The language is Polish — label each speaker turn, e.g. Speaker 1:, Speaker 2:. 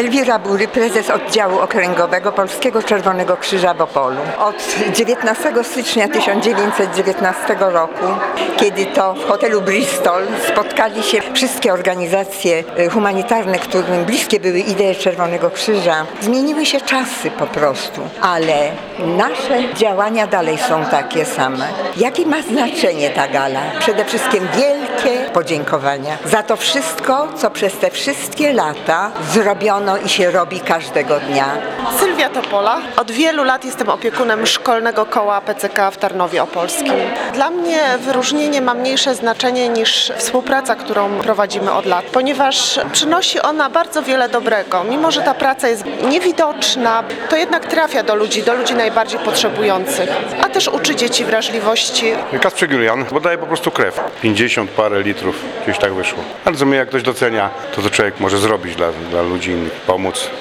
Speaker 1: Elwira Bury, prezes oddziału okręgowego Polskiego Czerwonego Krzyża w Opolu. Od 19 stycznia 1919 roku, kiedy to w hotelu Bristol spotkali się wszystkie organizacje humanitarne, którym bliskie były idee Czerwonego Krzyża, zmieniły się czasy po prostu, ale nasze działania dalej są takie same. Jakie ma znaczenie ta gala? Przede wszystkim wielkie podziękowania za to wszystko, co przez te wszystkie lata zrobiono i się robi każdego dnia.
Speaker 2: Sylwia Topola. Od wielu lat jestem opiekunem szkolnego koła PCK w Tarnowie Opolskim. Dla mnie wyróżnienie ma mniejsze znaczenie niż współpraca, którą prowadzimy od lat, ponieważ przynosi ona bardzo wiele dobrego. Mimo że ta praca jest niewidoczna, to jednak trafia do ludzi najbardziej potrzebujących, a też uczy dzieci wrażliwości.
Speaker 3: Kacprzyk Julian, bo daje po prostu krew. 50 parę litrów, gdzieś tak wyszło. Ale co mnie jak ktoś docenia, to człowiek może zrobić dla ludzi innych, pomóc.